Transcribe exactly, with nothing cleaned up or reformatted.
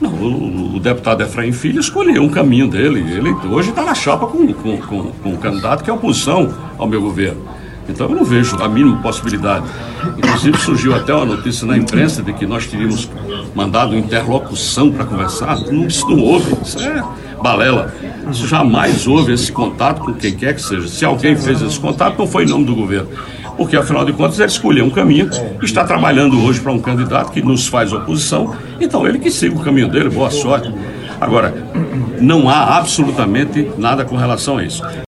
Não, o, o deputado Efraim Filho escolheu um caminho dele. Ele hoje está na chapa com, com, com, com um candidato que é oposição ao meu governo. Então eu não vejo a mínima possibilidade. Inclusive surgiu até uma notícia na imprensa de que nós teríamos mandado interlocução para conversar. Não, isso não houve, isso é balela. Isso jamais houve esse contato com quem quer que seja. Se alguém fez esse contato, não foi em nome do governo. Porque, afinal de contas, ele escolheu um caminho, está trabalhando hoje para um candidato que nos faz oposição, então ele que siga o caminho dele, boa sorte. Agora, não há absolutamente nada com relação a isso.